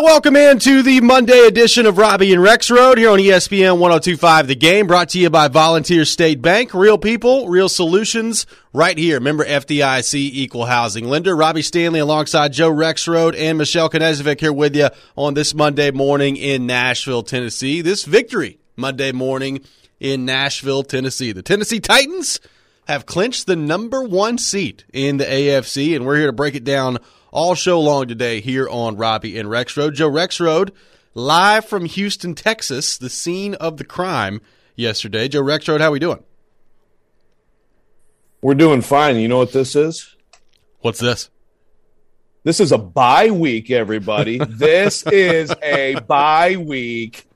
Welcome into the Monday edition of Robbie and Rexrode here on ESPN 102.5 The Game, brought to you by Volunteer State Bank. Real people, real solutions, right here. Member FDIC, equal housing lender. Robbie Stanley alongside Joe Rexrode and Michelle Knezovic here with you on this Monday morning in Nashville, Tennessee. This victory Monday morning in Nashville, Tennessee. The Tennessee Titans have clinched the number 1 seat in the AFC, and we're here to break it down all show long today here on Robbie and Rexrode. Joe Rexrode, live from Houston, Texas, the scene of the crime yesterday. Joe Rexrode, how we doing? We're doing fine. You know what this is? What's this? This is a bye week, everybody. This is a bye week.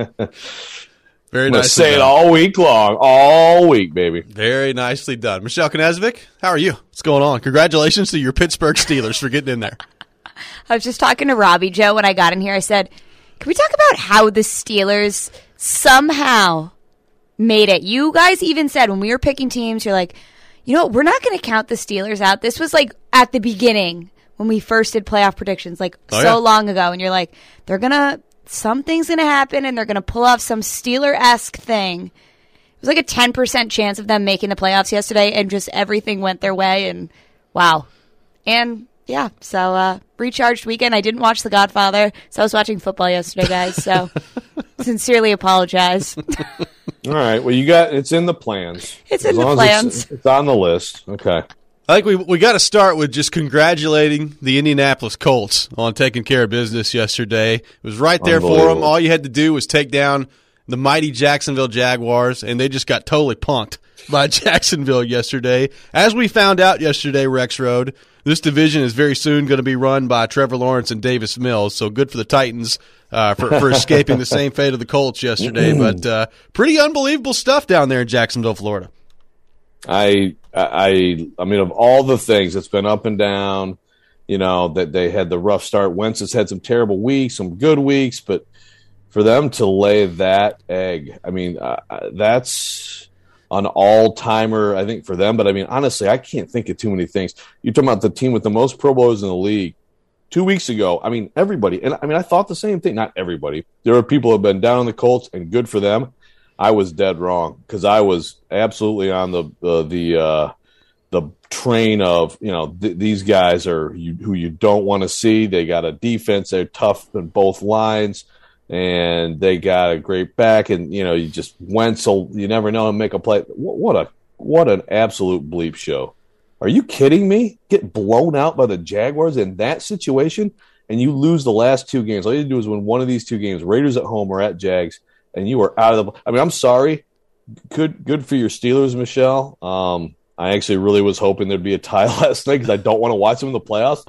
Very nice. Nice. Say it all week long. All week, baby. Very nicely done. Michelle Knezovic, how are you? What's going on? Congratulations to your Pittsburgh Steelers for getting in there. I was just talking to Robbie, Joe, when I got in here. I said, can we talk about how the Steelers somehow made it? You guys even said when we were picking teams, you're like, you know what, we're not going to count the Steelers out. This was like at the beginning when we first did playoff predictions, like long ago. And you're like, something's going to happen and they're going to pull off some Steeler-esque thing. It was like a 10% chance of them making the playoffs yesterday, and just everything went their way, and wow. And, yeah, so recharged weekend. I didn't watch The Godfather, so I was watching football yesterday, guys, so sincerely apologize. All right, well, it's in the plans. It's in the plans. It's on the list. Okay. I think we got to start with just congratulating the Indianapolis Colts on taking care of business yesterday. It was right there for them. All you had to do was take down the mighty Jacksonville Jaguars, and they just got totally punked by Jacksonville yesterday. As we found out yesterday, Rexrode, this division is very soon going to be run by Trevor Lawrence and Davis Mills, so good for the Titans for escaping the same fate of the Colts yesterday. But pretty unbelievable stuff down there in Jacksonville, Florida. I mean, of all the things, it's been up and down, that they had the rough start. Wentz has had some terrible weeks, some good weeks, but for them to lay that egg, I mean, that's an all-timer, I think, for them. But, I mean, honestly, I can't think of too many things. You're talking about the team with the most Pro Bowlers in the league. 2 weeks ago, I mean, everybody, and I mean, I thought the same thing. Not everybody. There are people who have been down on the Colts, and good for them. I was dead wrong because I was absolutely on the train of these guys are who you don't want to see. They got a defense; they're tough in both lines, and they got a great back. And you just Wenzel, you never know him make a play. What an absolute bleep show! Are you kidding me? Get blown out by the Jaguars in that situation, and you lose the last 2 games. All you have to do is win one of these 2 games: Raiders at home or at Jags. And you were out of the – I mean, I'm sorry. Good for your Steelers, Michelle. I actually really was hoping there'd be a tie last night because I don't want to watch them in the playoffs.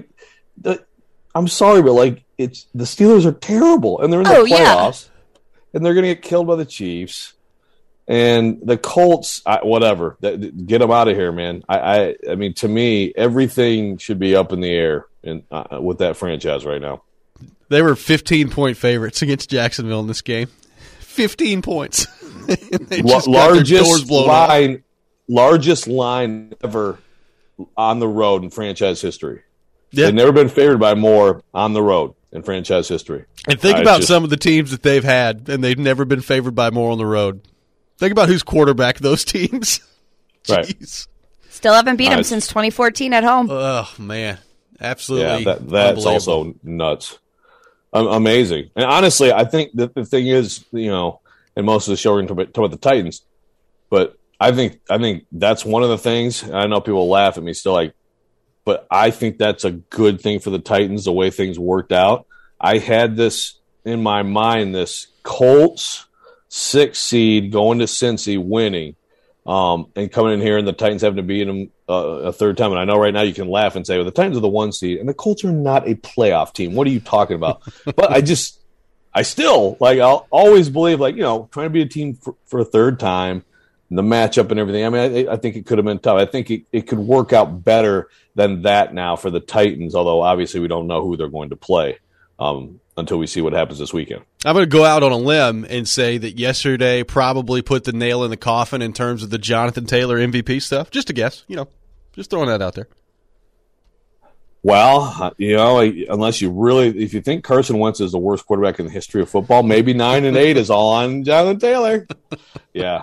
I'm sorry, but, it's the Steelers are terrible, and they're in the playoffs, and they're going to get killed by the Chiefs. And the Colts, whatever. Get them out of here, man. I mean, to me, everything should be up in the air with that franchise right now. They were 15-point favorites against Jacksonville in this game. 15 points. Largest line ever on the road in franchise history. Yeah. They've never been favored by more on the road in franchise history. And think about some of the teams that they've had, and they've never been favored by more on the road. Think about who's quarterback those teams. Right. Jeez. Still haven't beat them since 2014 at home. Oh, man. Absolutely. Yeah, that's also nuts. Amazing. And honestly, I think that the thing is, and most of the show we're going to talk about the Titans, but I think that's one of the things. I know people laugh at me still, but I think that's a good thing for the Titans, the way things worked out. I had this in my mind, this Colts 6 seed going to Cincy winning, and coming in here and the Titans having to beat them a third time. And I know right now you can laugh and say, well, the Titans are the 1 seed, and the Colts are not a playoff team. What are you talking about? But I still, I'll always believe, trying to be a team for a third time, the matchup and everything. I mean, I think it could have been tough. I think it could work out better than that now for the Titans, although obviously we don't know who they're going to play until we see what happens this weekend. I'm going to go out on a limb and say that yesterday probably put the nail in the coffin in terms of the Jonathan Taylor MVP stuff. Just a guess, just throwing that out there. Well, unless if you think Carson Wentz is the worst quarterback in the history of football, maybe 9-8 is all on Jonathan Taylor. Yeah.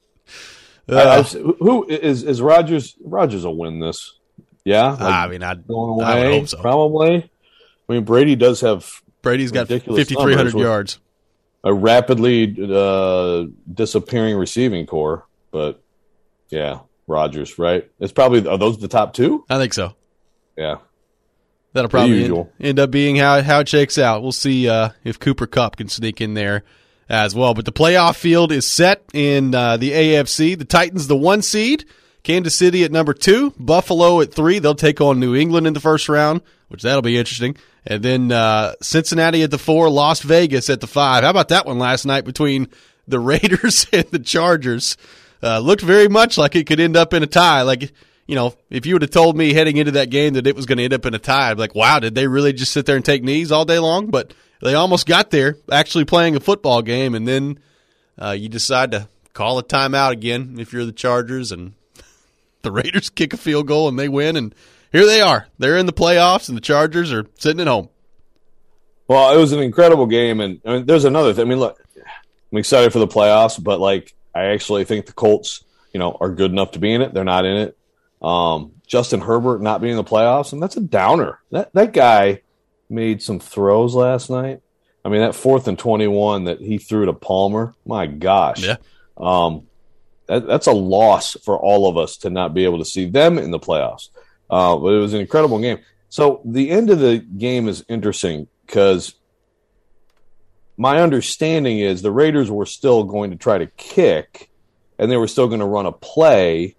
Who is Rodgers? Rodgers will win this. Yeah. I would hope so. Probably. I mean, Brady's got 5,300 yards. A rapidly disappearing receiving core, but yeah, Rodgers, right? It's probably, are those the top two? I think so. Yeah. That'll probably end up being how it shakes out. We'll see if Cooper Kupp can sneak in there as well. But the playoff field is set in the AFC. The Titans, the 1 seed. Kansas City at number 2. Buffalo at 3. They'll take on New England in the first round, which that'll be interesting. And then Cincinnati at the 4. Las Vegas at the 5. How about that one last night between the Raiders and the Chargers? Looked very much like it could end up in a tie. Like, if you would have told me heading into that game that it was going to end up in a tie, I'd be like, wow, did they really just sit there and take knees all day long? But they almost got there, actually playing a football game, and then you decide to call a timeout again if you're the Chargers, and the Raiders kick a field goal and they win, and here they are. They're in the playoffs, and the Chargers are sitting at home. Well, it was an incredible game, and there's another thing. I mean, look, I'm excited for the playoffs, but I actually think the Colts, are good enough to be in it. They're not in it. Justin Herbert not being in the playoffs, and that's a downer. That guy made some throws last night. I mean, that 4th and 21 that he threw to Palmer, my gosh. Yeah. That's a loss for all of us to not be able to see them in the playoffs. But it was an incredible game. So the end of the game is interesting because my understanding is the Raiders were still going to try to kick, and they were still going to run a play.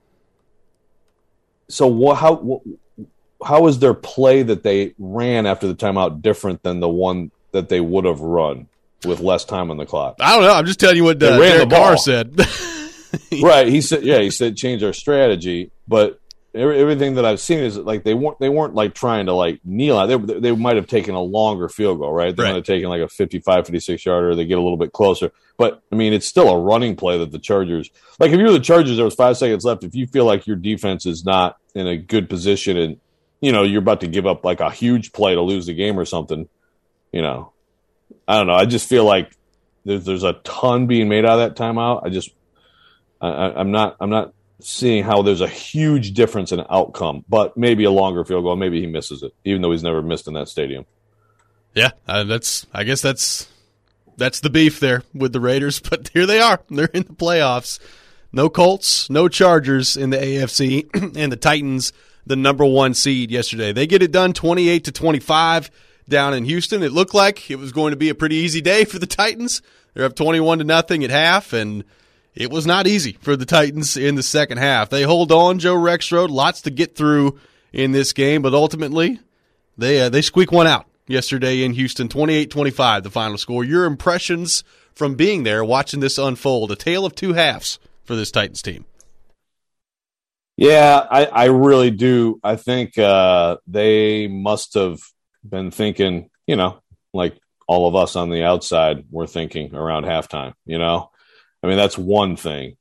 So how is their play that they ran after the timeout different than the one that they would have run with less time on the clock? I don't know. I'm just telling you what Derek Carr said. Right. He said change our strategy, but everything that I've seen is they weren't trying to kneel out. They might have taken a longer field goal, right? They might have taken a 55, 56 yarder. They get a little bit closer, but I mean, it's still a running play that the Chargers, if you're the Chargers, there was 5 seconds left. If you feel like your defense is not in a good position and, you're about to give up a huge play to lose the game or something, I don't know. I just feel like there's a ton being made out of that timeout. I'm not seeing how there's a huge difference in outcome, but maybe a longer field goal. Maybe he misses it, even though he's never missed in that stadium. Yeah, I guess that's the beef there with the Raiders, but here they are. They're in the playoffs. No Colts, no Chargers in the AFC, and the Titans, the number 1 seed yesterday. They get it done 28-25 down in Houston. It looked like it was going to be a pretty easy day for the Titans. They're up 21-0 at half, and it was not easy for the Titans in the second half. They hold on, Joe Rexrode, lots to get through in this game, but ultimately they squeak one out yesterday in Houston, 28-25, the final score. Your impressions from being there, watching this unfold, a tale of two halves for this Titans team. Yeah, I really do. I think they must have been thinking, like all of us on the outside were thinking around halftime, I mean, that's one thing,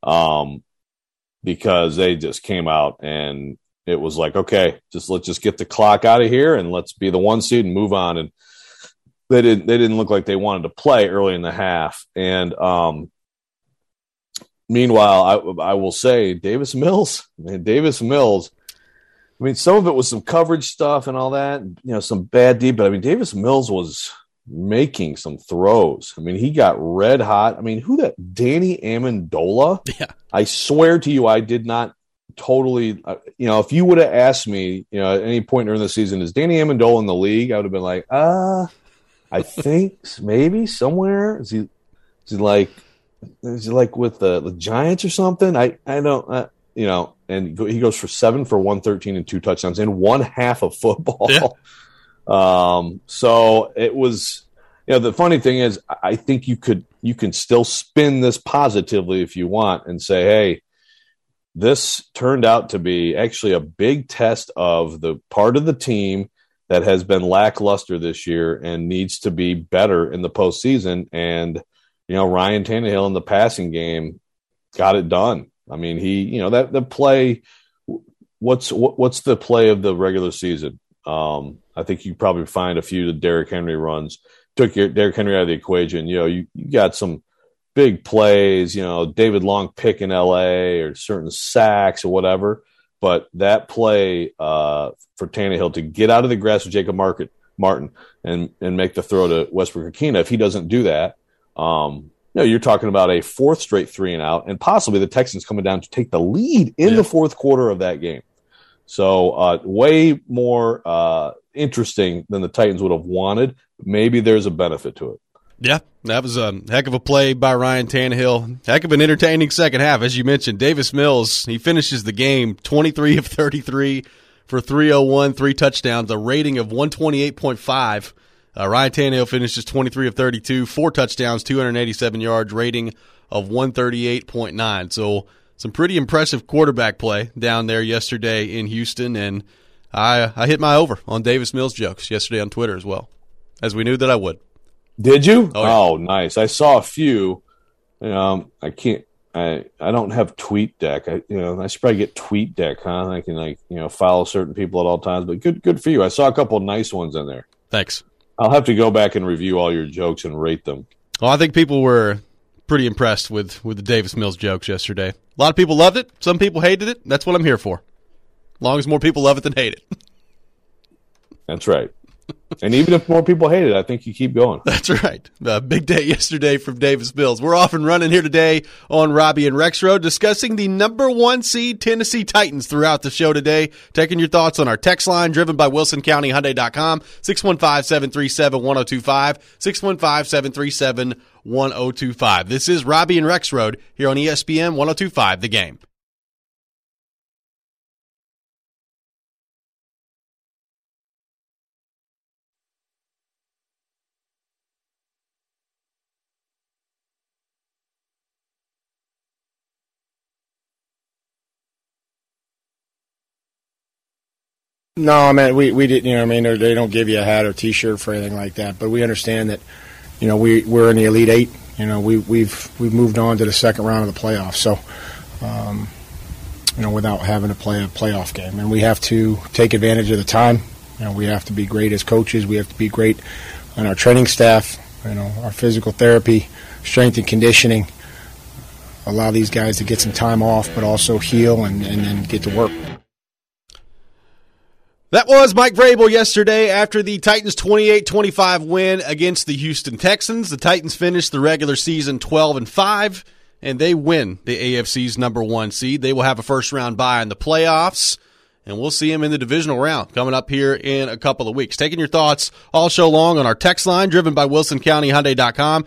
because they just came out and it was like, okay, let's just get the clock out of here and let's be the 1 seed and move on. And they didn't look like they wanted to play early in the half. And meanwhile, I will say Davis Mills. I mean, some of it was some coverage stuff and all that, some bad D. But I mean, Davis Mills was making some throws. I mean, he got red hot. I mean, Danny Amendola? Yeah. I swear to you, I did not totally, if you would have asked me, at any point during the season, is Danny Amendola in the league? I would have been like, I think maybe somewhere. Is he like with the Giants or something? I don't, and he goes for 7 for 113 and 2 touchdowns in one half of football. Yeah. So it was, the funny thing is, I think you can still spin this positively if you want and say, hey, this turned out to be actually a big test of the part of the team that has been lackluster this year and needs to be better in the postseason. And, Ryan Tannehill in the passing game got it done. I mean, the play, what's the play of the regular season? I think you probably find a few of the Derrick Henry runs. Took Derrick Henry out of the equation. You got some big plays, David Long pick in LA or certain sacks or whatever. But that play for Tannehill to get out of the grass with Jacob Martin and make the throw to Westbrook-Ikhine, if he doesn't do that, you're talking about a fourth straight 3-and-out, and possibly the Texans coming down to take the lead in the fourth quarter of that game. So way more interesting than the Titans would have wanted. Maybe there's a benefit to it. Yeah, that was a heck of a play by Ryan Tannehill. Heck of an entertaining second half. As you mentioned, Davis Mills, he finishes the game 23 of 33 for 301, 3 touchdowns, a rating of 128.5. Ryan Tannehill finishes 23 of 32, 4 touchdowns, 287 yards, rating of 138.9. So some pretty impressive quarterback play down there yesterday in Houston, and I hit my over on Davis Mills jokes yesterday on Twitter as well, as we knew that I would. Did you? Oh, yeah. Oh, nice. I saw a few. I don't have TweetDeck. I should probably get TweetDeck, huh? I can follow certain people at all times. But good for you. I saw a couple of nice ones in there. Thanks. I'll have to go back and review all your jokes and rate them. Well, I think people were pretty impressed with the Davis Mills jokes yesterday. A lot of people loved it. Some people hated it. That's what I'm here for. As long as more people love it than hate it. That's right. And even if more people hate it, I think you keep going. That's right. Big day yesterday from Davis Mills. We're off and running here today on Robbie and Rex Road, discussing the number 1 seed Tennessee Titans throughout the show today. Taking your thoughts on our text line, driven by WilsonCountyHyundai.com, 615-737-1025, 615-737-1025. This is Robbie and Rex Road here on ESPN 1025, The Game. No, man, we didn't. They don't give you a hat or T-shirt for anything like that. But we understand that, we're in the Elite Eight. We've moved on to the second round of the playoffs. So, without having to play a playoff game, and we have to take advantage of the time. We have to be great as coaches. We have to be great on our training staff. Our physical therapy, strength and conditioning. Allow these guys to get some time off, but also heal and then get to work. That was Mike Vrabel yesterday after the Titans' 28-25 win against the Houston Texans. The Titans finished the regular season 12-5, and they win the AFC's number 1 seed. They will have a first-round bye in the playoffs, and we'll see them in the divisional round coming up here in a couple of weeks. Taking your thoughts all show long on our text line, driven by WilsonCountyHyundai.com,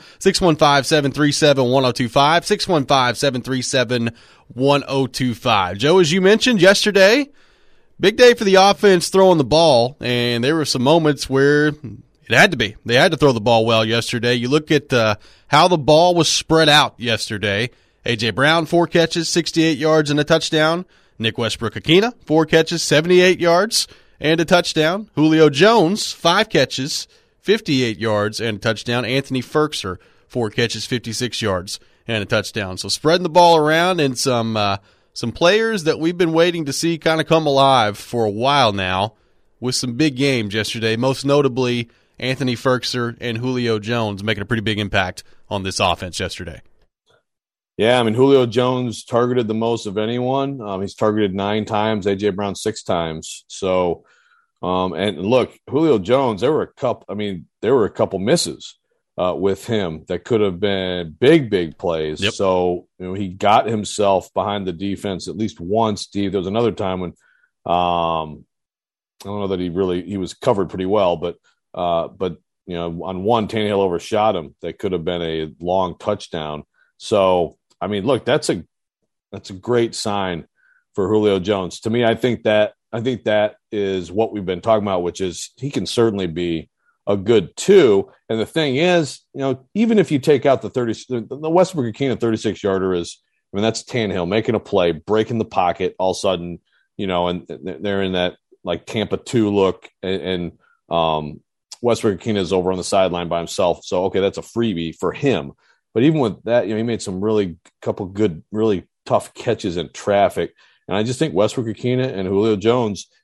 615-737-1025, 615-737-1025. Joe, as you mentioned yesterday, big day for the offense throwing the ball, and there were some moments where it had to be. They had to throw the ball well yesterday. You look at how the ball was spread out yesterday. A.J. Brown, 4 catches, 68 yards and a touchdown. Nick Westbrook-Ikhine, 4 catches, 78 yards and a touchdown. Julio Jones, 5 catches, 58 yards and a touchdown. Anthony Firkser, 4 catches, 56 yards and a touchdown. So spreading the ball around, and some players that we've been waiting to see kind of come alive for a while now with some big games yesterday, most notably Anthony Firkser and Julio Jones making a pretty big impact on this offense yesterday. Yeah, Julio Jones targeted the most of anyone. He's targeted 9 times, A.J. Brown 6 times. So, and look, Julio Jones, there were a couple misses with him that could have been big plays. Yep. So, he got himself behind the defense at least once, Steve. There was another time when I don't know that he was covered pretty well, but on one, Tannehill overshot him. That could have been a long touchdown. So, look, that's a great sign for Julio Jones. To me, I think that is what we've been talking about, which is he can certainly be a good 2. And the thing is, even if you take out the Westbrook-Ikhine 36-yarder is, that's Tannehill making a play, breaking the pocket all of a sudden, and they're in that like Tampa 2 look, and Westbrook-Ikhine is over on the sideline by himself. So, okay, that's a freebie for him. But even with that, he made some couple good, really tough catches in traffic. And I just think Westbrook-Ikhine and Julio Jones,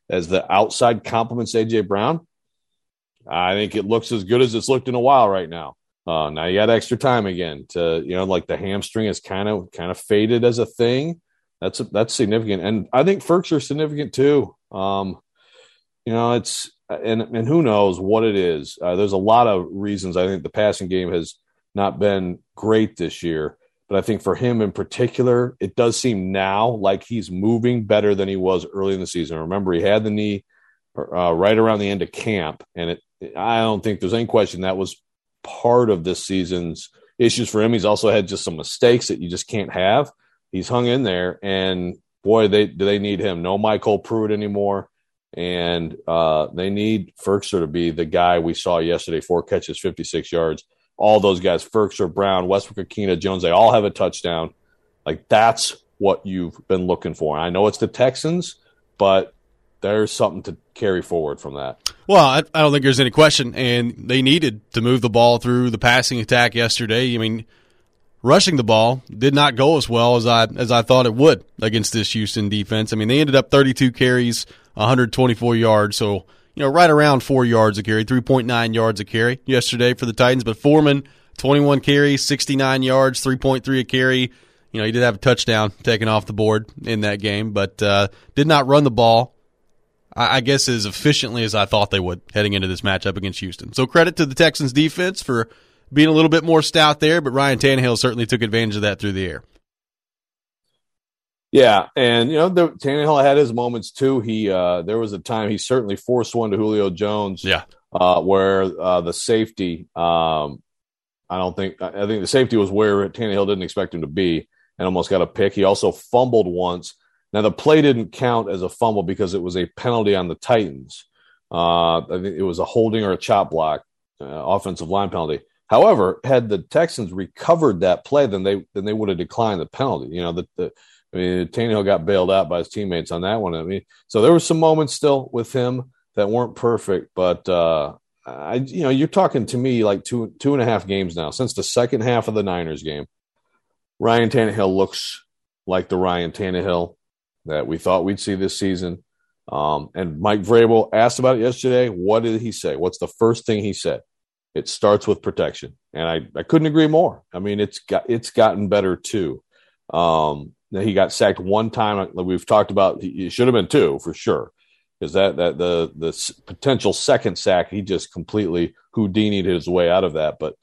as the outside complements A.J. Brown, I think it looks as good as it's looked in a while right now. Now you got extra time again to, like the hamstring is kind of faded as a thing. That's significant. And I think Ferks are significant too. It's, and who knows what it is. There's a lot of reasons. I think the passing game has not been great this year, but I think for him in particular, it does seem now like he's moving better than he was early in the season. Remember, he had the knee right around the end of camp, and I don't think there's any question that was part of this season's issues for him. He's also had just some mistakes that you just can't have. He's hung in there, and boy, do they need him. No Michael Pruitt anymore, and they need Ferkser to be the guy we saw yesterday, 4 catches, 56 yards. All those guys, Ferkser, Brown, Westbrook-Akina, Jones, they all have a touchdown. Like, that's what you've been looking for. I know it's the Texans, but there's something to carry forward from that. Well, I don't think there's any question, and they needed to move the ball through the passing attack yesterday. I mean, rushing the ball did not go as well as I thought it would against this Houston defense. I mean, they ended up 32 carries, 124 yards, so right around 4 yards a carry, 3.9 yards a carry yesterday for the Titans. But Foreman, 21 carries, 69 yards, 3.3 a carry. He did have a touchdown taken off the board in that game, but did not run the ball, I guess, as efficiently as I thought they would heading into this matchup against Houston. So credit to the Texans defense for being a little bit more stout there, but Ryan Tannehill certainly took advantage of that through the air. Yeah, and Tannehill had his moments too. There was a time he certainly forced one to Julio Jones. Yeah, where the safety, I think the safety was where Tannehill didn't expect him to be, and almost got a pick. He also fumbled once. Now the play didn't count as a fumble because it was a penalty on the Titans. I think it was a holding or a chop block, offensive line penalty. However, had the Texans recovered that play, then they would have declined the penalty. Tannehill got bailed out by his teammates on that one. So there were some moments still with him that weren't perfect, but you're talking to me like two and a half games now since the second half of the Niners game. Ryan Tannehill looks like the Ryan Tannehill that we thought we'd see this season. And Mike Vrabel asked about it yesterday. What did he say? What's the first thing he said? It starts with protection, and I couldn't agree more. I mean, it's gotten better too. He got sacked one time. We've talked about he should have been 2 for sure, because that the potential second sack, he just completely Houdini'd his way out of that. But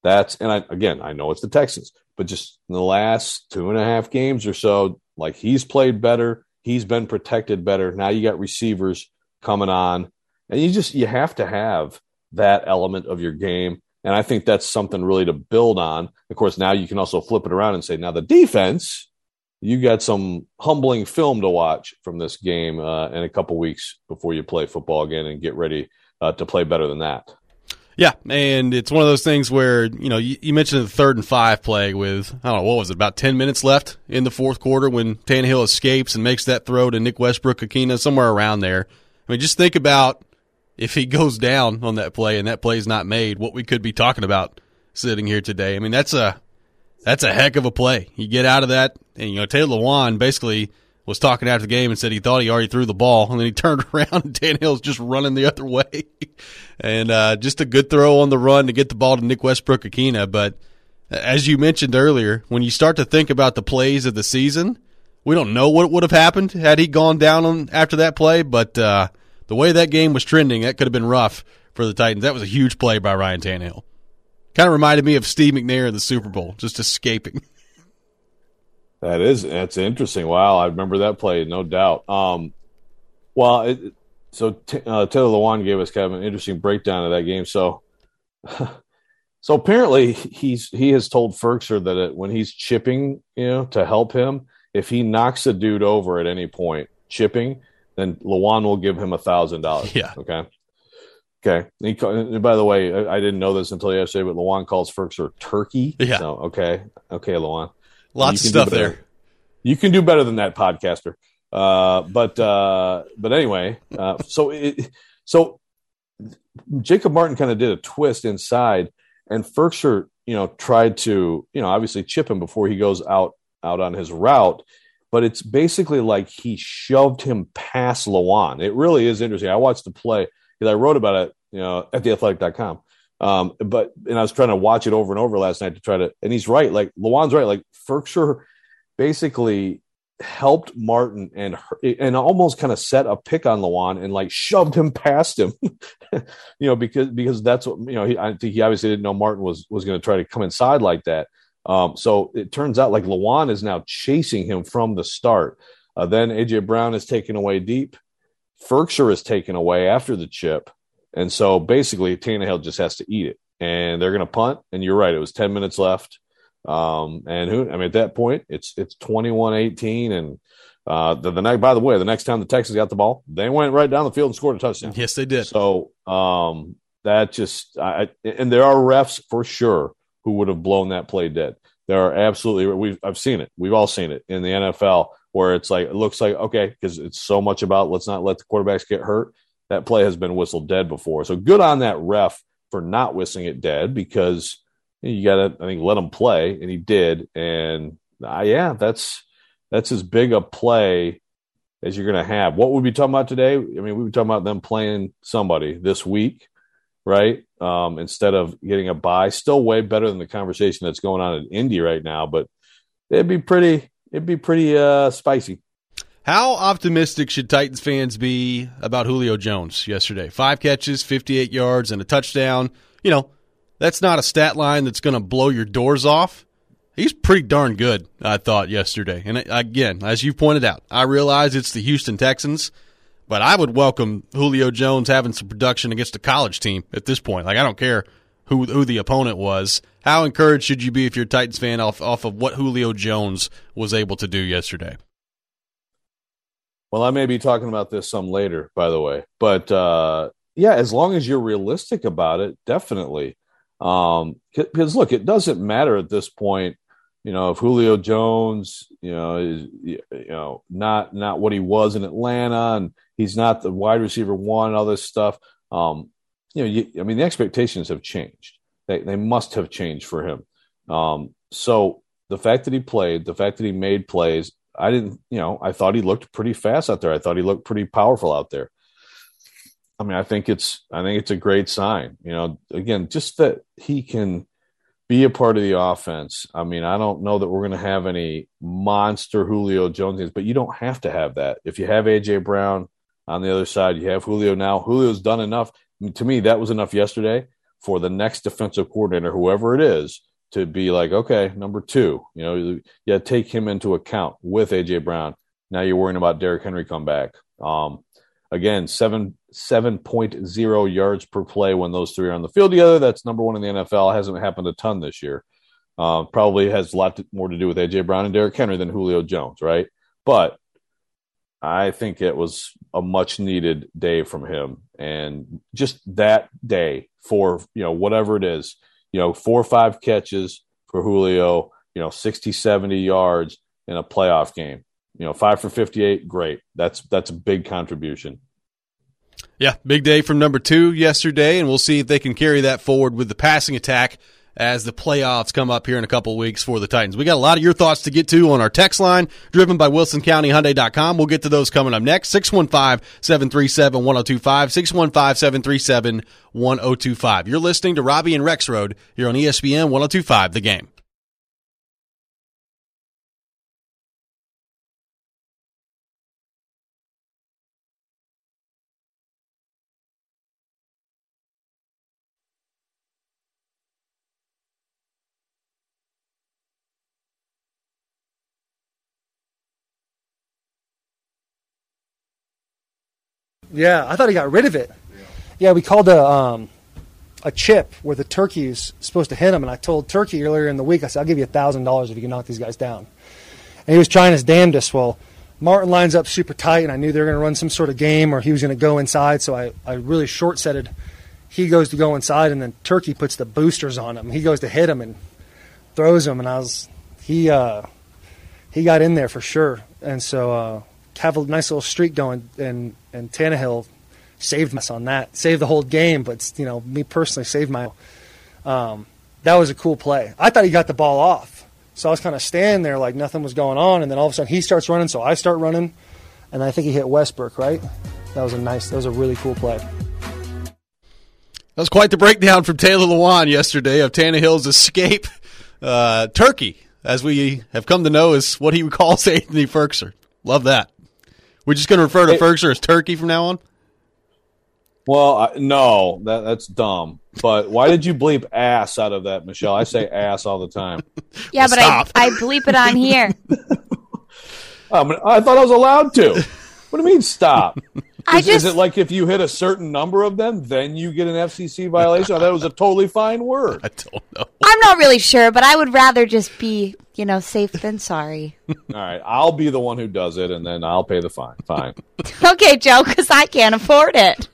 I know it's the Texans, but just in the last 2.5 games or so, like, he's played better. He's been protected better. Now you got receivers coming on, and you have to have that element of your game. And I think that's something really to build on. Of course, now you can also flip it around and say, now the defense, you got some humbling film to watch from this game in a couple weeks before you play football again and get ready to play better than that. Yeah, and it's one of those things where, you mentioned the 3rd and 5 play with, I don't know, what was it, about 10 minutes left in the fourth quarter when Tannehill escapes and makes that throw to Nick Westbrook-Akina, somewhere around there. I mean, just think about if he goes down on that play and that play's not made, what we could be talking about sitting here today. I mean, that's a heck of a play. You get out of that, and Taylor Lewan basically was talking after the game and said he thought he already threw the ball, and then he turned around and Tannehill's just running the other way. And just a good throw on the run to get the ball to Nick Westbrook-Akina. But as you mentioned earlier, when you start to think about the plays of the season, we don't know what would have happened had he gone down after that play, but the way that game was trending, that could have been rough for the Titans. That was a huge play by Ryan Tannehill. Kind of reminded me of Steve McNair in the Super Bowl, just escaping. That's interesting. Wow, I remember that play, no doubt. Taylor Lewan gave us kind of an interesting breakdown of that game. So apparently he has told Ferkser that when he's chipping, to help him, if he knocks a dude over at any point chipping, then Lewan will give him $1,000. Yeah. Okay. And by the way, I didn't know this until yesterday, but Lewan calls Ferkser turkey. Yeah. So, okay, Lewan. Lots of stuff there. You can do better than that, podcaster. But anyway, so Jacob Martin kind of did a twist inside, and Ferkser, tried to, obviously chip him before he goes out on his route. but it's basically like he shoved him past Lewan. It really is interesting. I watched the play because I wrote about it, at theathletic.com. And I was trying to watch it over and over last night and he's right. Like Lewan's right. Like Firkser basically helped Martin and almost kind of set a pick on Lewan and like shoved him past him, because that's what, I think he obviously didn't know Martin was going to try to come inside like that. So it turns out like Lewan is now chasing him from the start. Then AJ Brown is taken away deep. Firkser is taken away after the chip. And so basically Tannehill just has to eat it and they're going to punt. And you're right. It was 10 minutes left. At that point it's 21-18. And, by the way, the next time the Texans got the ball, they went right down the field and scored a touchdown. Yes, they did. So, that just, and there are refs for sure who would have blown that play dead. There are absolutely, I've seen it. We've all seen it in the NFL where it's like, it looks like, okay, because it's so much about let's not let the quarterbacks get hurt. That play has been whistled dead before. So good on that ref for not whistling it dead because you got to, I think, let him play, and he did. And that's as big a play as you're going to have. What would we be talking about today? I mean, we were talking about them playing somebody this week, right? Instead of getting a bye. Still way better than the conversation that's going on in Indy right now, but it'd be pretty spicy. How optimistic should Titans fans be about Julio Jones yesterday? 5 catches, 58 yards, and a touchdown. That's not a stat line that's going to blow your doors off. He's pretty darn good, I thought, yesterday. And again, as you pointed out, I realize it's the Houston Texans, but I would welcome Julio Jones having some production against a college team at this point. Like, I don't care who the opponent was. How encouraged should you be if you're a Titans fan off of what Julio Jones was able to do yesterday? Well, I may be talking about this some later, by the way. But, as long as you're realistic about it, definitely. Because, look, it doesn't matter at this point, if Julio Jones, is, not what he was in Atlanta and he's not the wide receiver one and all this stuff. The expectations have changed. They must have changed for him. So the fact that he played, the fact that he made plays, I thought he looked pretty fast out there. I thought he looked pretty powerful out there. I think it's a great sign, again, just that he can be a part of the offense. I don't know that we're going to have any monster Julio Jones, but you don't have to have that. If you have AJ Brown on the other side, you have Julio now. Julio's done enough. To me, that was enough yesterday for the next defensive coordinator, whoever it is, to be like, okay, number 2, take him into account with AJ Brown. Now you're worrying about Derrick Henry come back. Again, 7.0 yards per play when those 3 are on the field together. That's number 1 in the NFL. It hasn't happened a ton this year. Probably has a lot more to do with AJ Brown and Derrick Henry than Julio Jones, right? But I think it was a much needed day from him, and just that day for whatever it is. 4 or 5 catches for Julio, 60, 70 yards in a playoff game. 5 for 58, great. That's a big contribution. Yeah, big day from number 2 yesterday, and we'll see if they can carry that forward with the passing attack as the playoffs come up here in a couple of weeks for the Titans. We got a lot of your thoughts to get to on our text line, driven by WilsonCountyHyundai.com. We'll get to those coming up next. 615-737-1025, 615-737-1025. You're listening to Robbie and Rexrode here on ESPN 1025 The Game. Yeah, I thought he got rid of it. Yeah, we called a chip where the turkey is supposed to hit him, and I told Turkey earlier in the week, I said, I'll give you $1,000 if you can knock these guys down. And he was trying his damnedest. Well, Martin lines up super tight, and I knew they were going to run some sort of game or he was going to go inside, so I really short-setted. He goes to go inside, and then Turkey puts the boosters on him. He goes to hit him and throws him, and he got in there for sure. And so have a nice little streak going, and Tannehill saved us on that. Saved the whole game, but me personally saved my. That was a cool play. I thought he got the ball off So I was kind of standing there like nothing was going on, and then all of a sudden he starts running, so I start running, and I think he hit Westbrook, right? That was a really cool play. That was quite the breakdown from Taylor Lewan yesterday of Tannehill's escape. Turkey, as we have come to know, is what he calls Anthony Firkser. Love that. We're just going to refer to Firkser as Turkey from now on? Well, no, that's dumb. But why did you bleep ass out of that, Michelle? I say ass all the time. Yeah, but Stop. I bleep it on here. I thought I was allowed to. What do you mean stop? Is it like if you hit a certain number of them, then you get an FCC violation? I thought it was a totally fine word. I don't know. I'm not really sure, but I would rather just be, safe than sorry. All right, I'll be the one who does it, and then I'll pay the fine. Fine. Okay, Joe, because I can't afford it.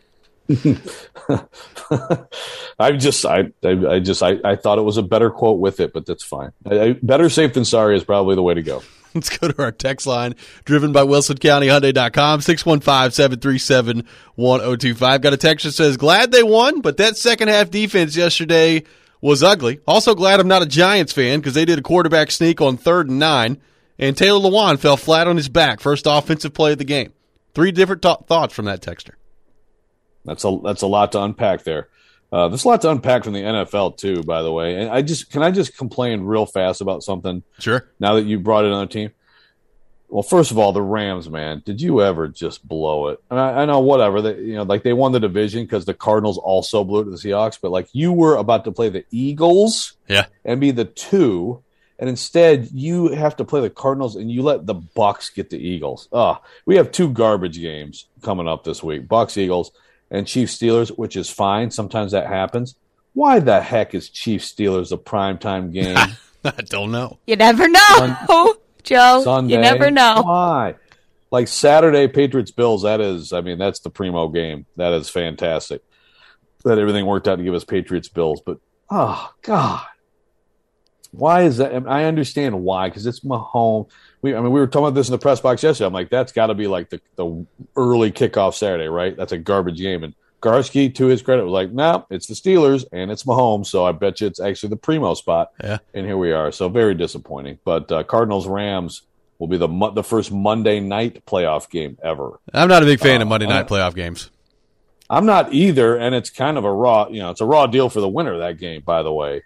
I thought it was a better quote with it, but that's fine. Better safe than sorry is probably the way to go. Let's go to our text line, driven by WilsonCountyHyundai.com, 615-737-1025. Got a text that says, glad they won, but that second half defense yesterday was ugly. Also glad I'm not a Giants fan because they did a quarterback sneak on 3rd and 9, and Taylor Lewan fell flat on his back, first offensive play of the game. 3 different thoughts from that texter. That's a lot to unpack there. There's a lot to unpack from the NFL too, by the way. And can I just complain real fast about something? Sure. Now that you brought in another team. Well, first of all, the Rams, man, did you ever just blow it? I know, whatever. They won the division because the Cardinals also blew it to the Seahawks. But you were about to play the Eagles, and be the 2, and instead you have to play the Cardinals, and you let the Bucs get the Eagles. We have 2 garbage games coming up this week: Bucs, Eagles, and Chiefs Steelers, which is fine. Sometimes that happens. Why the heck is Chiefs Steelers a primetime game? I don't know. You never know, Joe. Sunday. You never know. Why? Saturday, Patriots Bills, that's the primo game. That is fantastic. That everything worked out to give us Patriots Bills. But, God. Why is that? I understand why, because it's Mahomes. We were talking about this in the press box yesterday. I'm like, that's got to be the early kickoff Saturday, right? That's a garbage game. And Garski, to his credit, was like, no, it's the Steelers and it's Mahomes, so I bet you it's actually the primo spot. Yeah. And here we are. So very disappointing. But Cardinals-Rams will be the first Monday night playoff game ever. I'm not a big fan of Monday night playoff games. I'm not either, and it's kind of a raw deal for the winner of that game, by the way.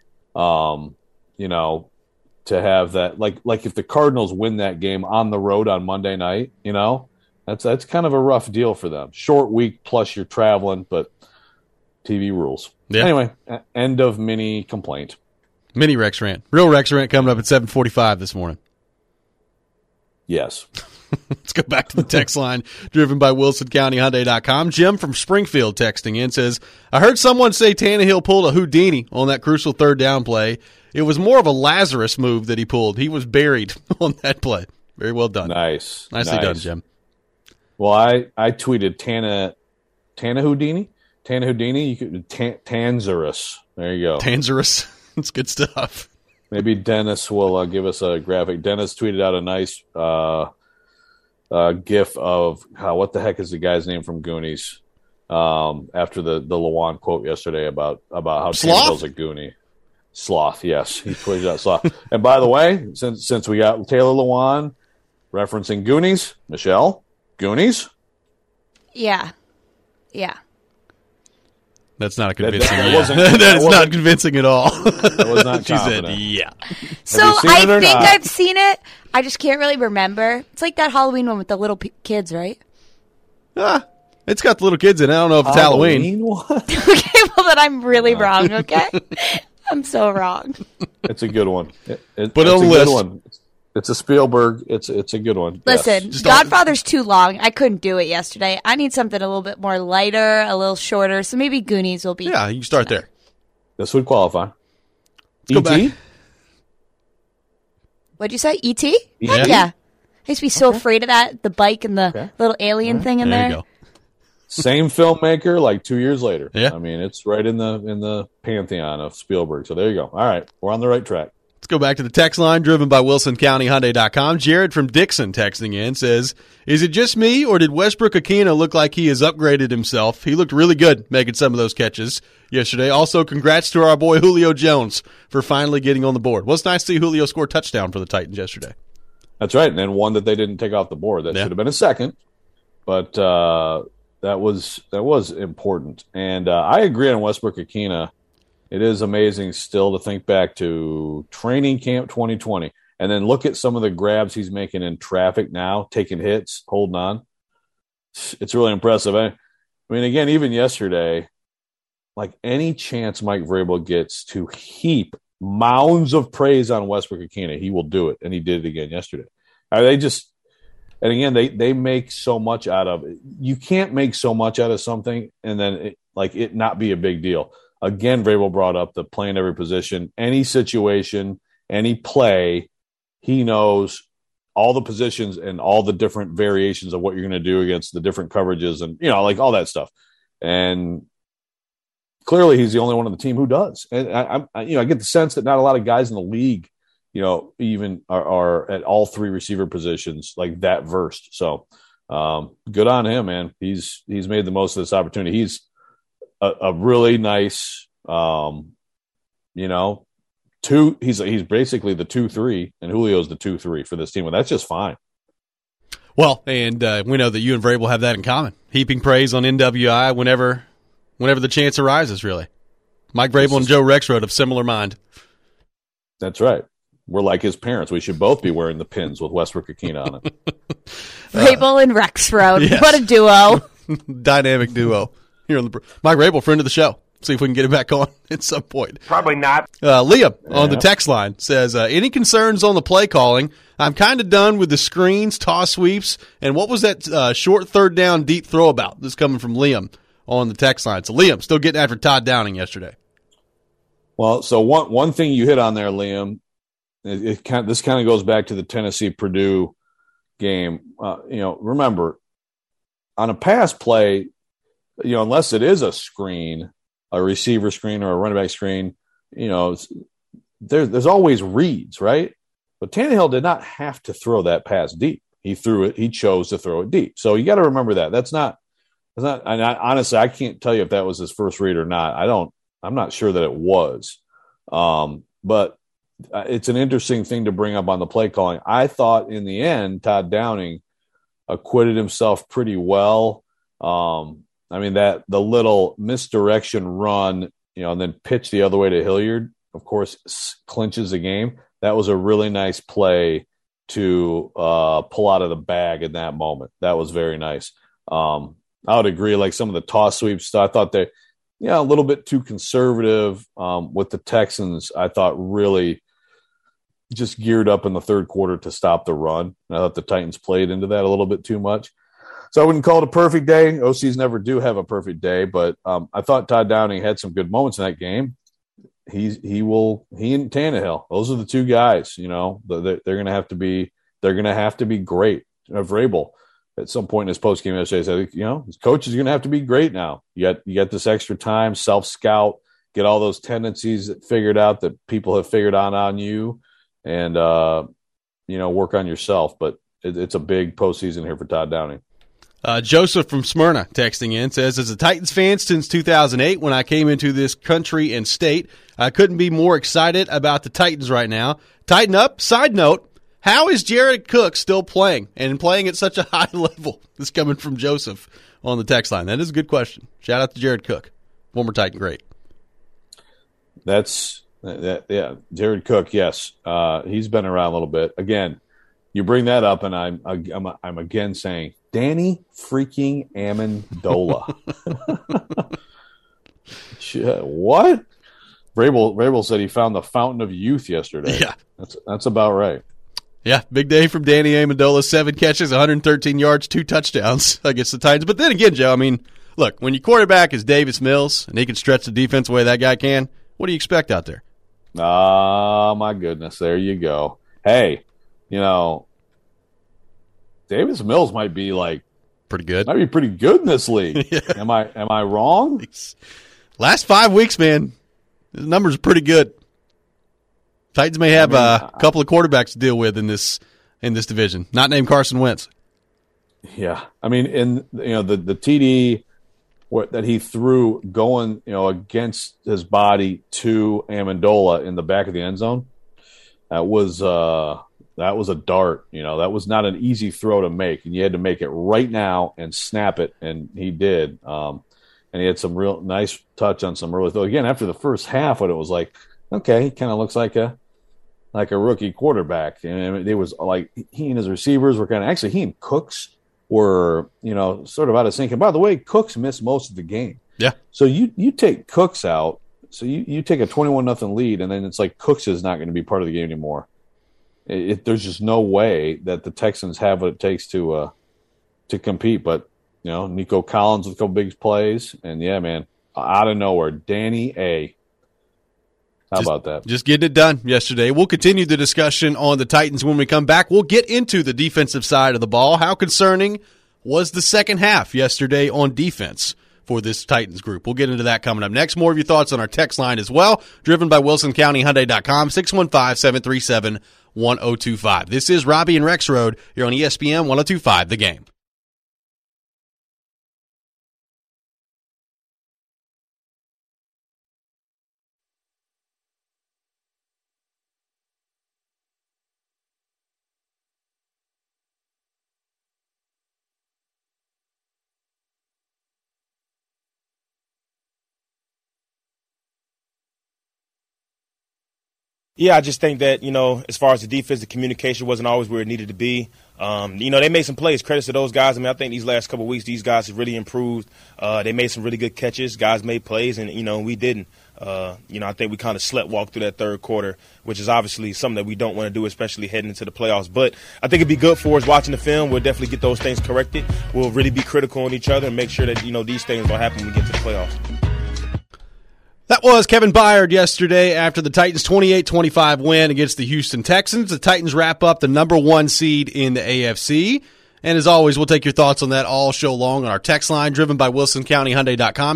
To have that, like if the Cardinals win that game on the road on Monday night, that's kind of a rough deal for them. Short week plus you're traveling, but TV rules. Yeah. Anyway, end of mini complaint. Mini Rex Rant. Real Rex Rant coming up at 7:45 this morning. Yes. Let's go back to the text line, driven by WilsonCountyHyundai.com. Jim from Springfield texting in says, I heard someone say Tannehill pulled a Houdini on that crucial 3rd down play. It was more of a Lazarus move that he pulled. He was buried on that play. Very well done. Nicely done, Jim. Well, I tweeted Tana Houdini. Tana Houdini. You could Tanzarus. There you go. Tanzarus. That's good stuff. Maybe Dennis will give us a graphic. Dennis tweeted out a nice GIF of what the heck is the guy's name from Goonies? After the Lewan quote yesterday about how Tannehill's a Goonie. Sloth, yes. He tweeted out Sloth. And by the way, since we got Taylor Lewan referencing Goonies, Michelle, Goonies? Yeah. That's not a convincing. That is not convincing at all. That was not She confident. said, yeah. So I think I've seen it. I just can't really remember. It's like that Halloween one with the little kids, right? It's got the little kids in it. I don't know if it's Halloween. What? Okay, well then I'm really wrong. Okay, I'm so wrong. It's a good one. But it's on a the good list. one. It's a Spielberg. It's a good one. Listen, Yes. Godfather's too long. I couldn't do it yesterday. I need something a little bit more lighter, a little shorter. So maybe Goonies will be. Yeah, you can start there. This would qualify. Let's go E.T.? back. What'd you say? E.T.? Yeah. Heck yeah. I used to be so afraid of that. The bike and the little alien thing in There there. you go. Same filmmaker, like 2 years later. Yeah. I mean, it's right in the pantheon of Spielberg. So there you go. All right, we're on the right track. Let's go back to the text line driven by WilsonCountyHyundai.com. Jared from Dixon texting in says, is it just me or did Westbrook-Ikhine look like he has upgraded himself? He looked really good making some of those catches yesterday. Also, congrats to our boy Julio Jones for finally getting on the board. Well, it's nice to see Julio score a touchdown for the Titans yesterday. That's right, and then one that they didn't take off the board. That should have been a second, but that was important. And I agree on Westbrook-Ikhine. It is amazing still to think back to training camp 2020 and then look at some of the grabs he's making in traffic now, taking hits, holding on. It's really impressive. I mean, again, even yesterday, like any chance Mike Vrabel gets to heap mounds of praise on Westbrook-Ikhine, he will do it, and he did it again yesterday. And again, they make so much out of it. You can't make so much out of something and then it not be a big deal. Again, Vrabel brought up the play in every position, any situation, any play. He knows all the positions and all the different variations of what you're going to do against the different coverages and, all that stuff. And clearly he's the only one on the team who does. And I get the sense that not a lot of guys in the league, even are at all three receiver positions like that versed. So good on him, man. He's made the most of this opportunity. He's a really nice, he's basically the 2-3, and Julio's the 2-3 for this team, and that's just fine. Well, and we know that you and Vrabel have that in common, heaping praise on NWI whenever the chance arises, really. Mike Vrabel and Joe Rexrode have similar mind. That's right. We're like his parents. We should both be wearing the pins with Westbrook-Ikhine on it. Vrabel and Rexrode. Yes. What a duo. Dynamic duo. Here on the Mike Vrabel, friend of the show. See if we can get him back on at some point. Probably not. Liam on the text line says, any concerns on the play calling? I'm kind of done with the screens, toss sweeps, and what was that short third down deep throw about? This is coming from Liam on the text line. So Liam still getting after Todd Downing yesterday. Well, so one thing you hit on there, Liam, this kind of goes back to the Tennessee-Purdue game. Remember, on a pass play, unless it is a screen, a receiver screen or a running back screen, there's always reads, right? But Tannehill did not have to throw that pass deep. He threw it. He chose to throw it deep. So you got to remember that. That's not. And honestly, I can't tell you if that was his first read or not. I'm not sure that it was. But it's an interesting thing to bring up on the play calling. I thought in the end, Todd Downing acquitted himself pretty well. The little misdirection run, and then pitch the other way to Hilliard, of course, clinches the game. That was a really nice play to pull out of the bag in that moment. That was very nice. I would agree, like some of the toss sweeps, I thought they, a little bit too conservative with the Texans. I thought really just geared up in the third quarter to stop the run. And I thought the Titans played into that a little bit too much. So I wouldn't call it a perfect day. OCs never do have a perfect day, but I thought Todd Downing had some good moments in that game. He and Tannehill, those are the two guys, they're going to have to be great. Vrabel at some point in his post game yesterday said, his coach is going to have to be great now. You got this extra time, self-scout, get all those tendencies figured out that people have figured out on you, and work on yourself. But it's a big postseason here for Todd Downing. Joseph from Smyrna texting in says, as a Titans fan since 2008, when I came into this country and state, I couldn't be more excited about the Titans right now. Tighten up. Side note, how is Jared Cook still playing and playing at such a high level? This is coming from Joseph on the text line. That is a good question. Shout out to Jared Cook, former Titan great. Jared Cook, yes. He's been around a little bit. Again, you bring that up, and I'm again saying, Danny freaking Amendola. What? Vrabel said he found the fountain of youth yesterday. Yeah. That's about right. Yeah, big day from Danny Amendola. 7 catches, 113 yards, 2 touchdowns against the Titans. But then again, Joe, look, when your quarterback is Davis Mills and he can stretch the defense the way that guy can, what do you expect out there? Oh, my goodness. There you go. Hey, Davis Mills might be pretty good. Might be pretty good in this league. Yeah. Am I wrong? Last 5 weeks, man, his numbers are pretty good. Titans may have a couple of quarterbacks to deal with in this division, not named Carson Wentz. Yeah, I mean, the TD that he threw going against his body to Amendola in the back of the end zone, that was a dart. That was not an easy throw to make, and you had to make it right now and snap it, and he did. And he had some real nice touch on some early throw. Again, after the first half, when it was like, okay, he kind of looks like a rookie quarterback. And it was like he and his receivers were actually he and Cooks were sort of out of sync. And by the way, Cooks missed most of the game. Yeah. So you take Cooks out, so you take a 21-0 lead, and then it's like Cooks is not going to be part of the game anymore. There's just no way that the Texans have what it takes to compete. But Nico Collins with a couple big plays, and yeah, man, out of nowhere, Danny A. How about that? Just getting it done yesterday. We'll continue the discussion on the Titans when we come back. We'll get into the defensive side of the ball. How concerning was the second half yesterday on defense for this Titans group? We'll get into that coming up next. More of your thoughts on our text line as well, driven by WilsonCountyHyundai.com, 615-737-1025. This is Robbie and Rexroad here on ESPN 1025, The Game. Yeah, I just think that, as far as the defense, the communication wasn't always where it needed to be. They made some plays. Credits to those guys. I mean, I think these last couple of weeks, these guys have really improved. They made some really good catches. Guys made plays, and, we didn't. I think we kind of sleptwalked through that third quarter, which is obviously something that we don't want to do, especially heading into the playoffs. But I think it'd be good for us watching the film. We'll definitely get those things corrected. We'll really be critical on each other and make sure that, these things don't happen when we get to the playoffs. That was Kevin Byard yesterday after the Titans' 28-25 win against the Houston Texans. The Titans wrap up the number 1 seed in the AFC. And as always, we'll take your thoughts on that all show long on our text line, driven by WilsonCountyHyundai.com,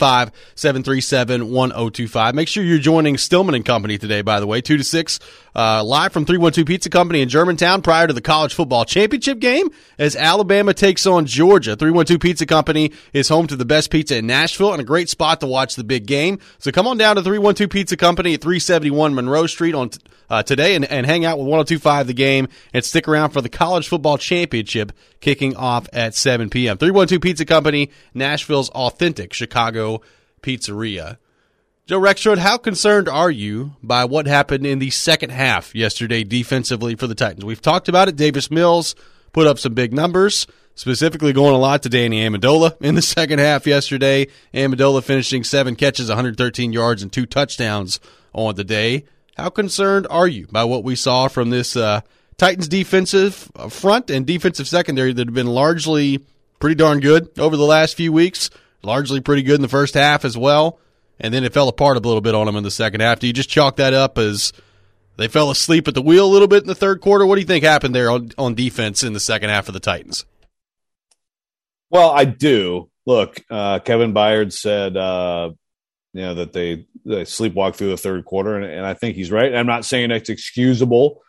615-737-1025. Make sure you're joining Stillman & Company today, by the way, 2 to 6, live from 312 Pizza Company in Germantown prior to the college football championship game as Alabama takes on Georgia. 312 Pizza Company is home to the best pizza in Nashville and a great spot to watch the big game. So come on down to 312 Pizza Company at 371 Monroe Street on today and hang out with 1025 The Game and stick around for the college football championship kicking off at 7 p.m. 312 Pizza Company, Nashville's authentic Chicago pizzeria. Joe Rexroad, how concerned are you by what happened in the second half yesterday defensively for the Titans? We've talked about it. Davis Mills put up some big numbers, specifically going a lot to Danny Amendola in the second half yesterday. Amendola finishing 7 catches, 113 yards, and 2 touchdowns on the day. How concerned are you by what we saw from this Titans defensive front and defensive secondary that have been largely pretty darn good over the last few weeks, largely pretty good in the first half as well, and then it fell apart a little bit on them in the second half? Do you just chalk that up as they fell asleep at the wheel a little bit in the third quarter? What do you think happened there on defense in the second half of the Titans? Well, I do. Look, Kevin Byard said that they sleepwalked through the third quarter, and I think he's right. I'm not saying it's excusable.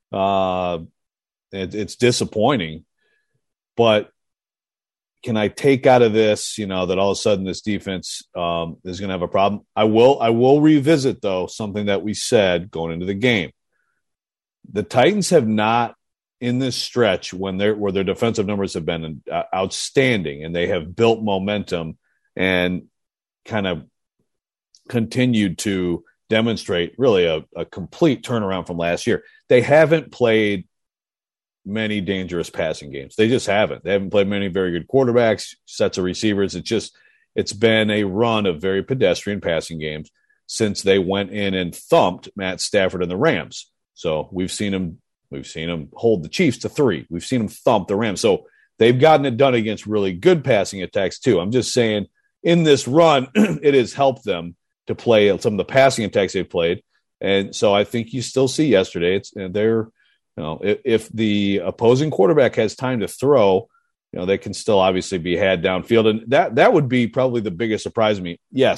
It's disappointing, but can I take out of this, that all of a sudden this defense is going to have a problem? I will revisit, though, something that we said going into the game. The Titans have not, in this stretch, where their defensive numbers have been outstanding, and they have built momentum and kind of continued to demonstrate really a complete turnaround from last year. They haven't played many dangerous passing games. They just haven't. They haven't played many very good quarterbacks, sets of receivers. It's been a run of very pedestrian passing games since they went in and thumped Matt Stafford and the Rams. So we've seen them hold the Chiefs to 3. We've seen them thump the Rams. So they've gotten it done against really good passing attacks too. I'm just saying in this run, it has helped them to play some of the passing attacks they've played. And so I think you still see yesterday, if the opposing quarterback has time to throw, they can still obviously be had downfield. And that would be probably the biggest surprise to me. Yes,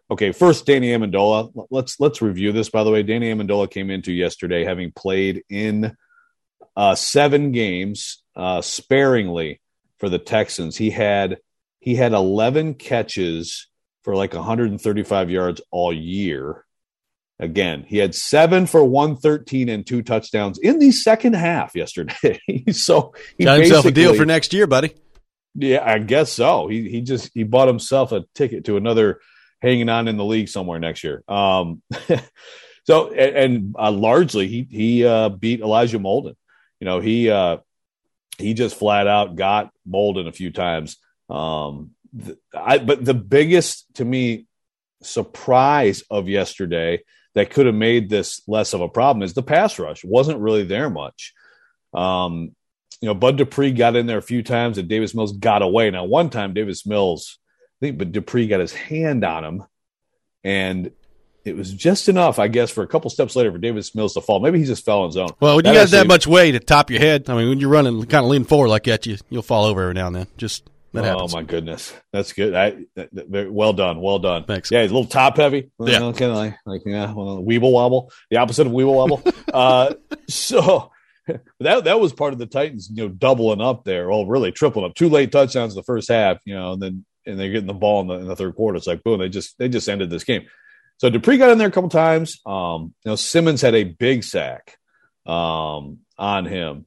Okay, first, Danny Amendola. Let's review this, by the way. Danny Amendola came into yesterday having played in 7 games sparingly for the Texans. He had 11 catches for like 135 yards all year. Again, he had 7 for 113 and 2 touchdowns in the second half yesterday. So he got himself a deal for next year, buddy. Yeah, I guess so. He bought himself a ticket to another hanging on in the league somewhere next year. So largely he beat Elijah Molden. You know, he just flat out got Molden a few times. But the biggest, to me, surprise of yesterday that could have made this less of a problem is the pass rush. Wasn't really there much. Bud Dupree got in there a few times and Davis Mills got away. Now, one time Davis Mills, but Dupree got his hand on him, and it was just enough, I guess, for a couple steps later for Davis Mills to fall. Maybe he just fell on his own. Well, when you got that much weight at top of your head, I mean, when you're running, kind of leaning forward like that, you'll fall over every now and then. That happens. Oh, my goodness. That's good. Well done. Thanks. Yeah, he's a little top heavy. Yeah. Kind of like weeble wobble, the opposite of weeble wobble. So that was part of the Titans, doubling up there. Well, really tripling up. 2 late touchdowns in the first half, and they're getting the ball in the third quarter. It's like, boom, they just ended this game. So Dupree got in there a couple times. Simmons had a big sack on him,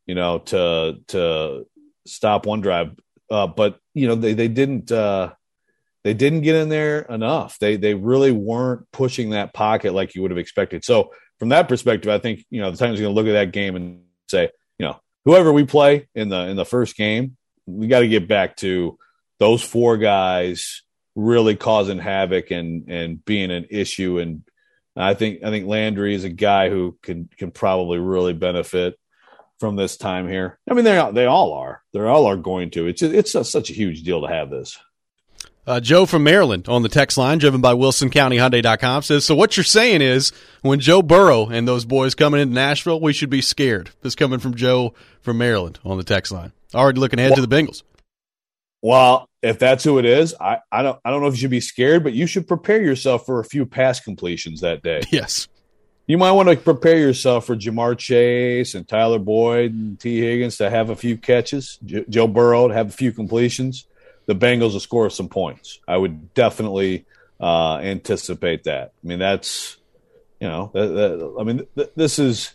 to stop one drive. But they didn't get in there enough. They really weren't pushing that pocket like you would have expected. So from that perspective, I think the Titans are going to look at that game and say, whoever we play in the first game, we got to get back to those 4 guys really causing havoc and being an issue. And I think Landry is a guy who can probably really benefit from this time here. I mean, they all are. They all are going to. It's such a huge deal to have this. Joe from Maryland on the text line, driven by WilsonCountyHyundai.com, says, so what you're saying is when Joe Burrow and those boys coming into Nashville, we should be scared. This coming from Joe from Maryland on the text line. Already looking ahead to the Bengals. Well, if that's who it is, I don't know if you should be scared, but you should prepare yourself for a few pass completions that day. Yes. You might want to prepare yourself for Jamar Chase and Tyler Boyd and T. Higgins to have a few catches, Joe Burrow to have a few completions, the Bengals will score some points. I would definitely anticipate that. I mean, that's, this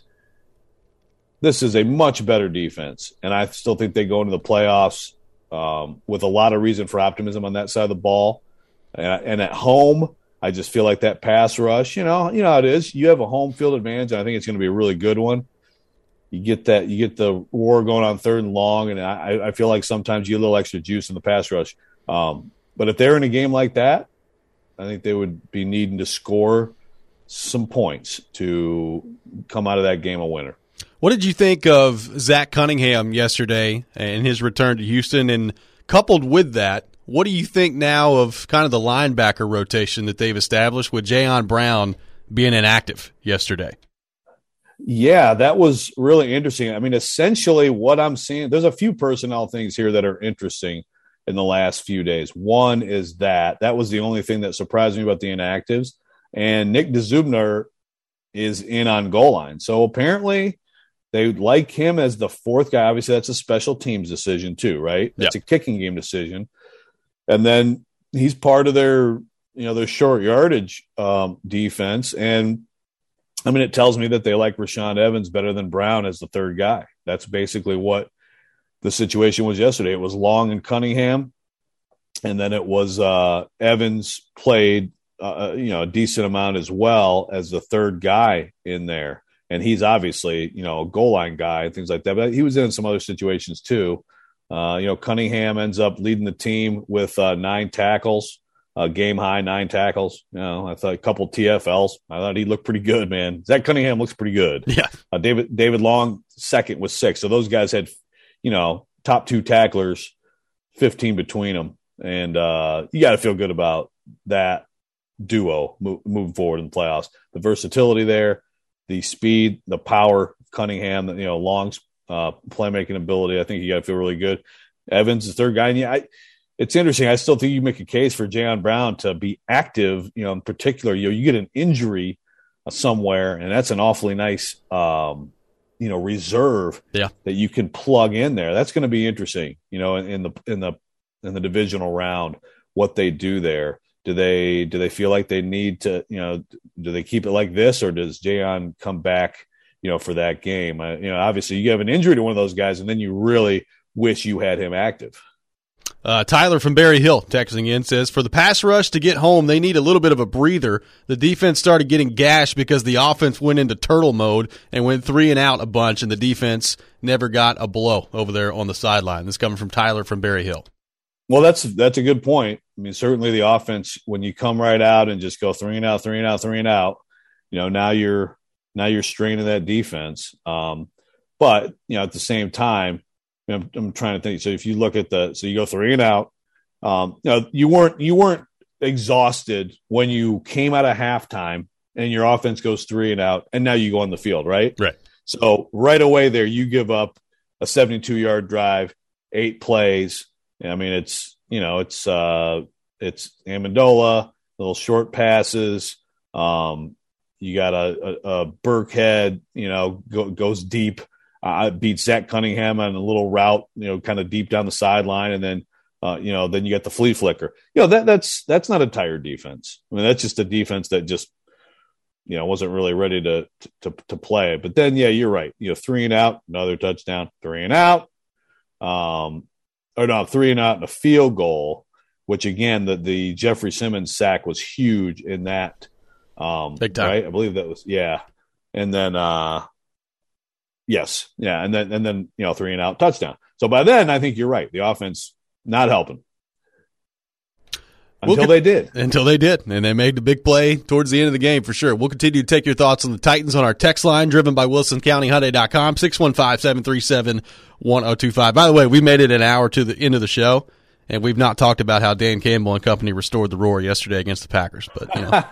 is a much better defense, and I still think they go into the playoffs with a lot of reason for optimism on that side of the ball. And at home, I just feel like that pass rush, you know how it is. You have a home field advantage, and I think it's going to be a really good one. You get the roar going on 3rd and long, and I feel like sometimes you get a little extra juice in the pass rush. But if they're in a game like that, I think they would be needing to score some points to come out of that game a winner. What did you think of Zach Cunningham yesterday and his return to Houston? And coupled with that, what do you think now of kind of the linebacker rotation that they've established with Jayon Brown being inactive yesterday? Yeah, that was really interesting. I mean, essentially what I'm seeing, there's a few personnel things here that are interesting in the last few days. One is that was the only thing that surprised me about the inactives. And Nick DeZubner is in on goal line. So apparently they like him as the 4th guy. Obviously, that's a special teams decision too, right? That's a kicking game decision. And then he's part of their short yardage defense. And I mean, it tells me that they like Rashaan Evans better than Brown as the 3rd guy. That's basically what the situation was yesterday. It was Long and Cunningham, and then it was Evans played a decent amount as well as the 3rd guy in there. And he's obviously, a goal line guy and things like that. But he was in some other situations too. Cunningham ends up leading the team with 9 tackles. Game high 9 tackles. I thought a couple TFLs. I thought he looked pretty good, man. Zach Cunningham looks pretty good. Yeah. David Long second with 6. So those guys had, top 2 tacklers, 15 between them, and you got to feel good about that duo moving forward in the playoffs. The versatility there, the speed, the power, Cunningham, Long's playmaking ability. I think you got to feel really good. Evans, the 3rd guy, and it's interesting. I still think you make a case for Jayon Brown to be active. In particular, you get an injury somewhere, and that's an awfully nice, reserve that you can plug in there. That's going to be interesting. In the divisional round, what they do there. Do they feel like they need to? Do they keep it like this, or does Jayon come back? For that game. Obviously, you have an injury to one of those guys, and then you really wish you had him active. Tyler from Berry Hill texting in says, for the pass rush to get home, they need a little bit of a breather. The defense started getting gashed because the offense went into turtle mode and went 3 and out a bunch, and the defense never got a blow over there on the sideline. This is coming from Tyler from Berry Hill. Well, that's a good point. I mean, certainly the offense, when you come right out and just go 3 and out, 3 and out, 3 and out, now you're straining that defense. But at the same time, I'm trying to think. So if you look at so you go 3 and out, you weren't exhausted when you came out of halftime and your offense goes 3 and out, and now you go on the field, right? Right. So right away there, you give up a 72-yard drive, 8 plays. I mean, it's Amendola, little short passes. You got a Burkhead, goes deep, beats Zach Cunningham on a little route, kind of deep down the sideline, and then then you got the flea flicker. That's not a tired defense. I mean, that's just a defense that just wasn't really ready to play. But then, you're right. 3 and out, another touchdown, 3 and out, 3 and out and a field goal, which again, the Jeffrey Simmons sack was huge in that. Big time. Right? I believe that was, and then yes, and then 3 and out touchdown. So by then, I think you're right. The offense not helping until they did, and they made the big play towards the end of the game for sure. We'll continue to take your thoughts on the Titans on our text line, driven by WilsonCountyHyundai.com, 615-737-1025. By the way, we made it an hour to the end of the show, and we've not talked about how Dan Campbell and company restored the roar yesterday against the Packers. But,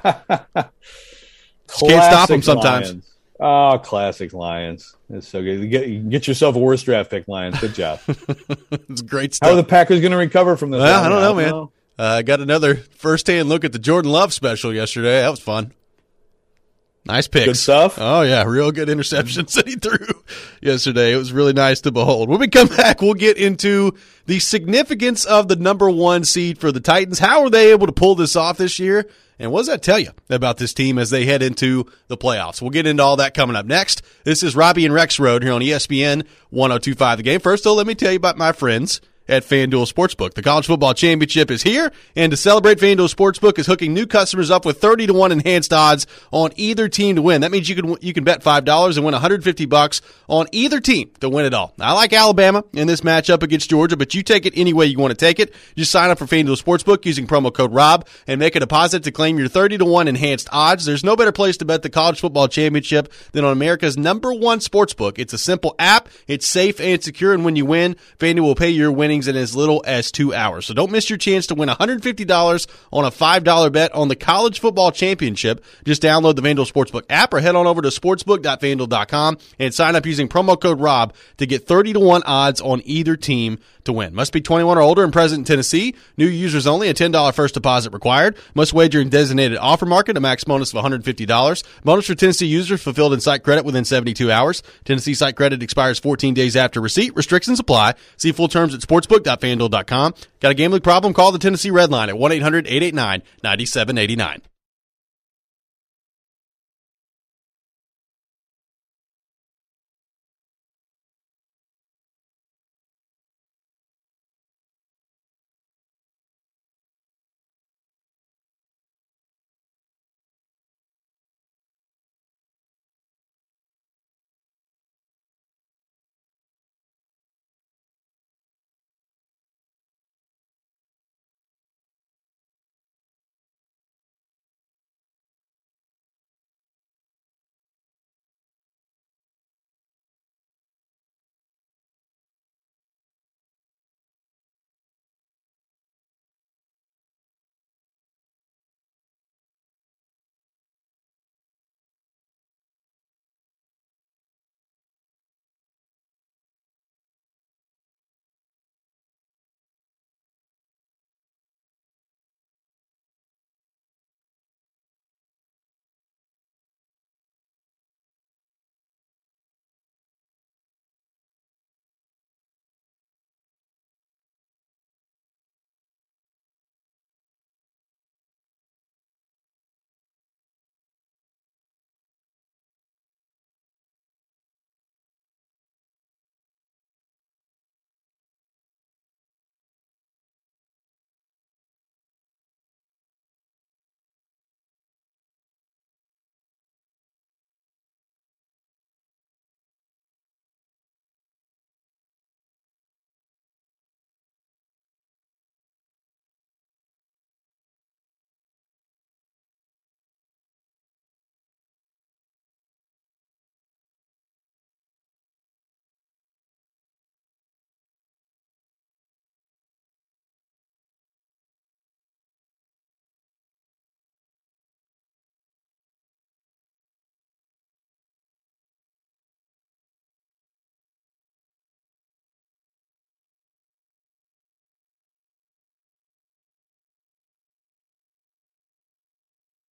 just can't stop them sometimes. Lions. Oh, classic Lions. It's so good. You get yourself a worse draft pick, Lions. Good job. It's great stuff. How are the Packers going to recover from this? Well, I don't know, man. I got another first-hand look at the Jordan Love special yesterday. That was fun. Nice picks. Good stuff. Oh, yeah. Real good interceptions that he threw yesterday. It was really nice to behold. When we come back, we'll get into the significance of the number 1 seed for the Titans. How were they able to pull this off this year? And what does that tell you about this team as they head into the playoffs? We'll get into all that coming up next. This is Robbie and Rexrode here on ESPN 102.5 The Game. First, though, let me tell you about my friends at FanDuel Sportsbook. The College Football Championship is here, and to celebrate, FanDuel Sportsbook is hooking new customers up with 30-1 enhanced odds on either team to win. That means you can bet $5 and win $150 on either team to win it all. I like Alabama in this matchup against Georgia, but you take it any way you want to take it. Just sign up for FanDuel Sportsbook using promo code ROB and make a deposit to claim your 30-1 enhanced odds. There's no better place to bet the College Football Championship than on America's #1 sportsbook. It's a simple app, it's safe and secure, and when you win, FanDuel will pay your winnings in as little as 2 hours. So don't miss your chance to win $150 on a $5 bet on the College Football Championship. Just download the FanDuel Sportsbook app or head on over to sportsbook.fanduel.com and sign up using promo code ROB to get 30-1 odds on either team to win. Must be 21 or older and present in Tennessee. New users only. A $10 first deposit required. Must wager in designated offer market. A max bonus of $150. Bonus for Tennessee users fulfilled in site credit within 72 hours. Tennessee site credit expires 14 days after receipt. Restrictions apply. See full terms at sportsbook.fanduel.com. Got a gambling problem? Call the Tennessee Red Line at 1-800-889-9789.